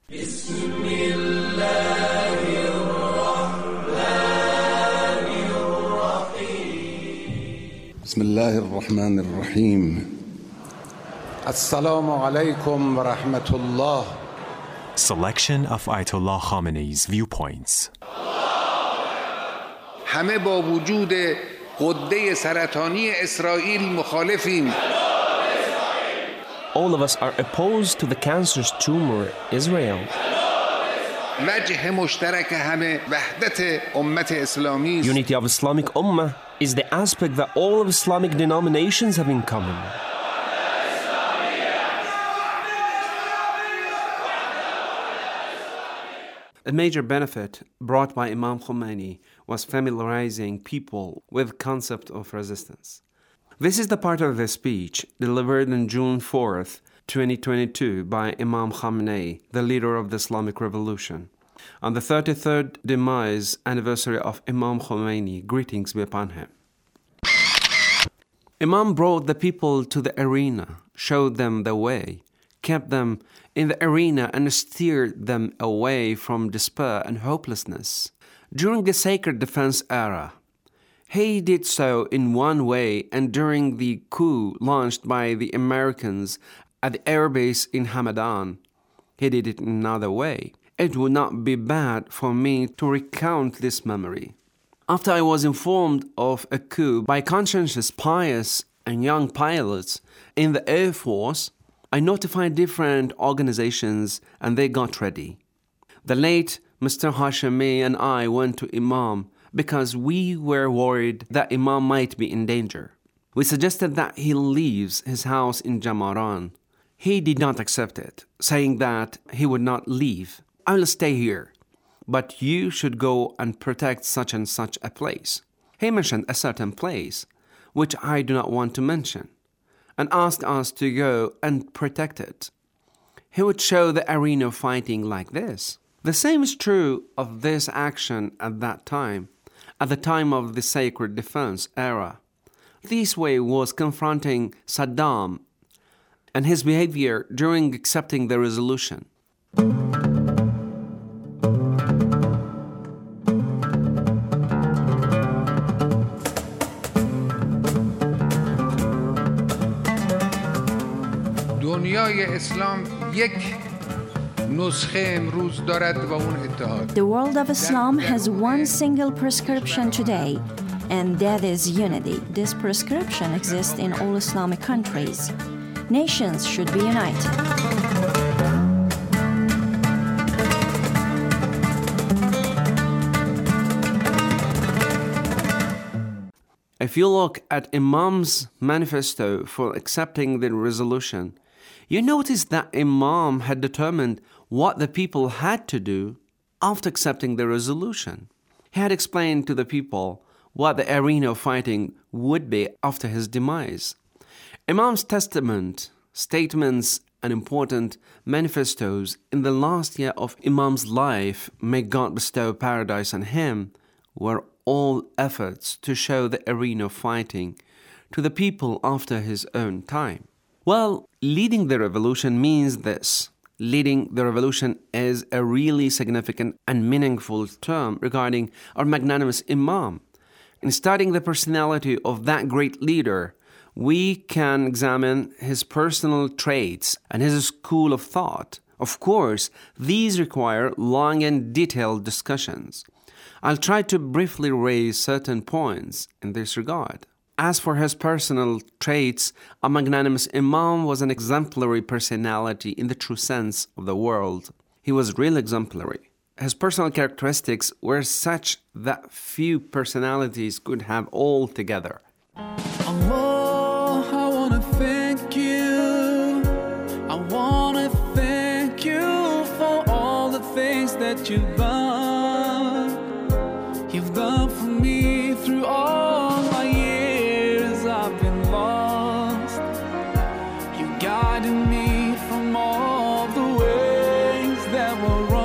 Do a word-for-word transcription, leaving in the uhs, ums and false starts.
بسم الله الرحمن الرحیم. السلام علیکم و رحمت الله. Selection of Ayatollah Khamenei's viewpoints. همه با وجود غده سرطانی اسرائیل مخالفیم. All of us are opposed to the cancerous tumor Israel. وجه مشترک همه وحدت امت اسلامی است. Unity of Islamic Ummah is the aspect that all of Islamic denominations have in common. A major benefit brought by Imam Khomeini was familiarizing people with the concept of resistance. This is the part of the speech delivered on June fourth, twenty twenty-two by Imam Khamenei, the leader of the Islamic Revolution. On the thirty-third demise anniversary of Imam Khomeini, greetings be upon him. Imam brought the people to the arena, showed them the way, kept them in the arena and steered them away from despair and hopelessness. During the Sacred Defense era, he did so in one way, and during the coup launched by the Americans at the air base in Hamadan, he did it in another way. It would not be bad for me to recount this memory. After I was informed of a coup by conscientious, pious, and young pilots in the Air Force, I notified different organizations and they got ready. The late Mister Hashemi and I went to Imam because we were worried that Imam might be in danger. We suggested that he leaves his house in Jamaran. He did not accept it, saying that he would not leave. I will stay here, but you should go and protect such and such a place. He mentioned a certain place, which I do not want to mention, and asked us to go and protect it. He would show the arena of fighting like this. The same is true of this action at that time, at the time of the Sacred Defense era. This way was confronting Saddam and his behavior during accepting the resolution. دنیای اسلام یک نسخه امروز دارد و اون اتحاد. The world of Islam has one single prescription today, and that is unity. This prescription exists in all Islamic countries. Nations should be united. If you look at Imam's manifesto for accepting the resolution, you notice that Imam had determined what the people had to do after accepting the resolution. He had explained to the people what the arena of fighting would be after his demise. Imam's testament, statements, and important manifestos in the last year of Imam's life, may God bestow paradise on him, were all efforts to show the arena of fighting to the people after his own time. Well, leading the revolution means this. Leading the revolution is a really significant and meaningful term regarding our magnanimous Imam. In studying the personality of that great leader, we can examine his personal traits and his school of thought. Of course, these require long and detailed discussions. I'll try to briefly raise certain points in this regard. As for his personal traits, a magnanimous Imam was an exemplary personality in the true sense of the word. He was really exemplary. His personal characteristics were such that few personalities could have all together. Allah, I want to thank you. I want to thank you for all the things that you've done. You've done for me through all my years I've been lost. You guided me from all the ways that were wrong.